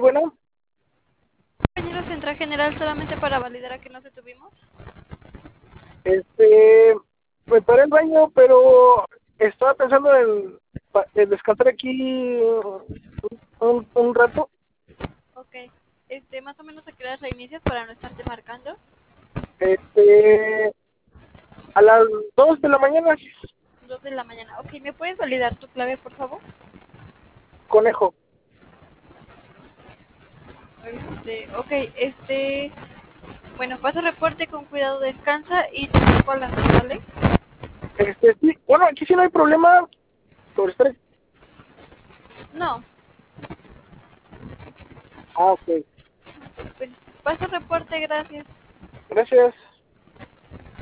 bueno. Compañero Central General, solamente para validar a que nos detuvimos. Me paré el baño, pero estaba pensando en descansar aquí un rato. Ok. Más o menos a qué hora reinicias para no estarte marcando. Este, a las 2 de la mañana, 2 de la mañana. Ok, ¿me puedes validar tu clave, por favor? conejo. Ok, bueno, pasa reporte, con cuidado descansa y te marco a las 2, ¿vale? Sí, bueno, aquí sí no hay problema por estar. No, Ah, ok. pues paso reporte, gracias. Gracias.